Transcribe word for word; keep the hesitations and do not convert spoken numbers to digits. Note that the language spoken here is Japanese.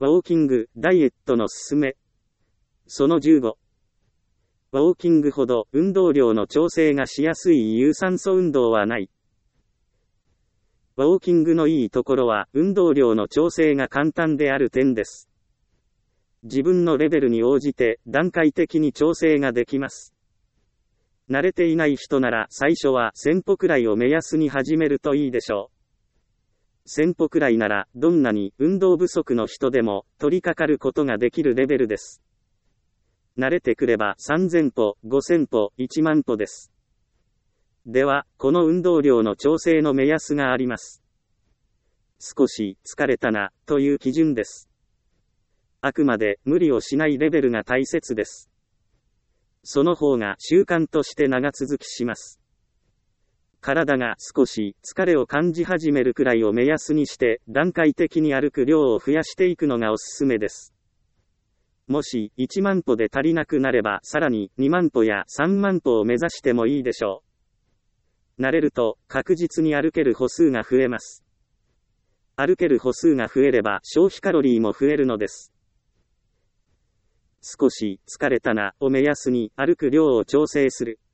ウォーキング、ダイエットのすすめ。そのじゅうご。ウォーキングほど運動量の調整がしやすい有酸素運動はない。ウォーキングのいいところは運動量の調整が簡単である点です。自分のレベルに応じて段階的に調整ができます。慣れていない人なら最初はせんぽくらいを目安に始めるといいでしょう。せんぽくらいならどんなに運動不足の人でも取り掛かることができるレベルです。慣れてくればさんぜんぽ、ごせんぽ、いちまんぽです。では、この運動量の調整の目安があります。少し疲れたな、という基準です。あくまで無理をしないレベルが大切です。その方が習慣として長続きします。体が少し疲れを感じ始めるくらいを目安にして段階的に歩く量を増やしていくのがおすすめです。もしいちまんぽで足りなくなればさらににまんぽやさんまんぽを目指してもいいでしょう。慣れると確実に歩ける歩数が増えます。歩ける歩数が増えれば消費カロリーも増えるのです。少し疲れたなを目安に歩く量を調整する。